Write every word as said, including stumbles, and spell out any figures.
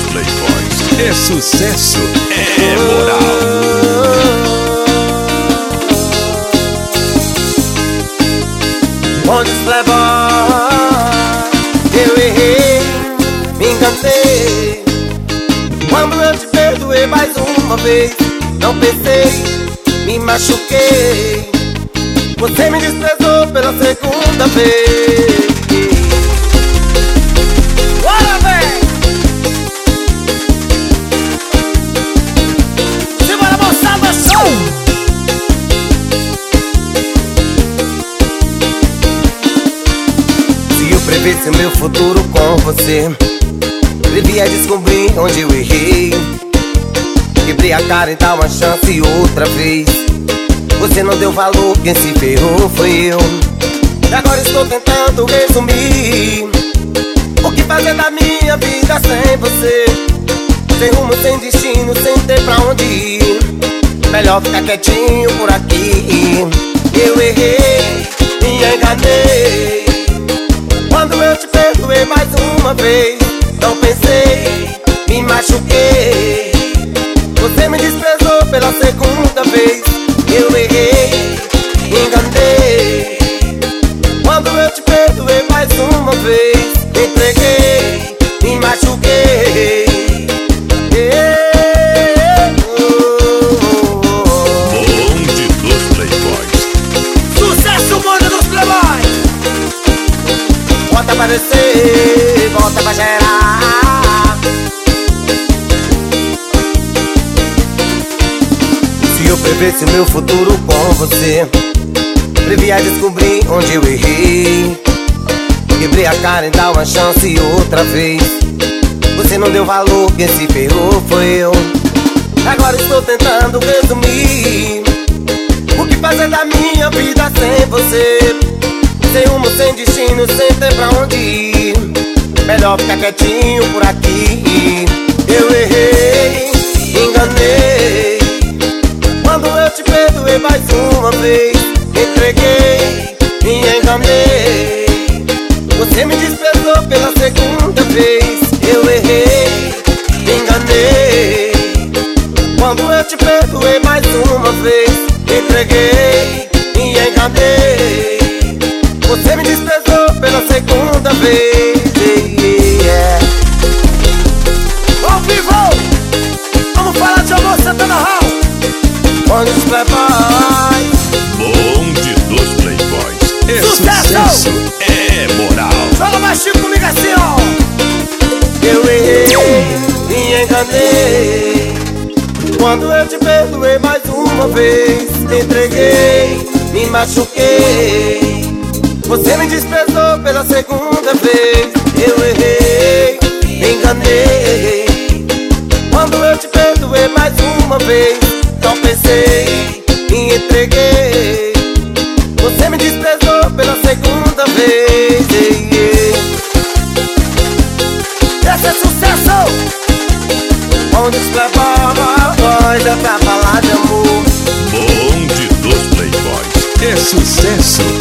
Playboys. É sucesso, é moral. Onde os playboys, eu errei, me enganei. Quando eu te perdoei mais uma vez, não pensei, me machuquei. Você me desprezou pela segunda vez. Bora, véi! Simbora, moçada, show! Se eu previsse o meu futuro com você, previa descobrir onde eu errei. Quebrei a cara e dar uma chance outra vez. Você não deu valor, quem se ferrou foi eu. E agora estou tentando resumir o que fazer da minha vida sem você. Sem rumo, sem destino, sem ter pra onde ir. Melhor ficar quietinho por aqui. Eu errei, me enganei. Quando eu te perdoei mais uma vez, não pensei, me machuquei. Você me desprezou pela segunda vez. Eu errei, me enganei. Quando eu te perdoei mais uma vez, me entreguei, me machuquei. Yeah. Bonde dos Playboys. Sucesso, bonde dos Playboys. Volta pra descer, volta pra gerar. Se eu prevesse o meu futuro com você, previa descobrir onde eu errei. Quebrei a cara e dar uma chance outra vez. Você não deu valor, quem se ferrou foi eu. Agora estou tentando resumir o que fazer da minha vida sem você. Sem rumo, sem destino, sem ter pra onde ir. Melhor ficar quietinho por aqui. Eu errei, me enganei. Quando eu te perdoei mais uma vez, me entreguei, me enganei. Você me desprezou pela segunda vez. Eu errei, me enganei. Quando eu te perdoei mais uma vez, me entreguei, me enganei. Você me desprezou pela segunda vez. Yeah. Ao vivo, vamos falar de amor, Santana House. Onde os Playboys. Bonde dos Playboys. É Sucesso! sucesso, é moral. Joga mais chico comigo assim, ó. Eu errei, me enganei. Quando eu te perdoei mais uma vez, me entreguei, me machuquei. Você me desprezou pela segunda vez. Eu errei, me enganei. Quando eu te perdoei mais uma vez, não pensei, me entreguei. Você me desprezou pela segunda vez. Esse é sucesso! Onde os Playboys é pra falar de amor. Bonde dos Playboys. É sucesso,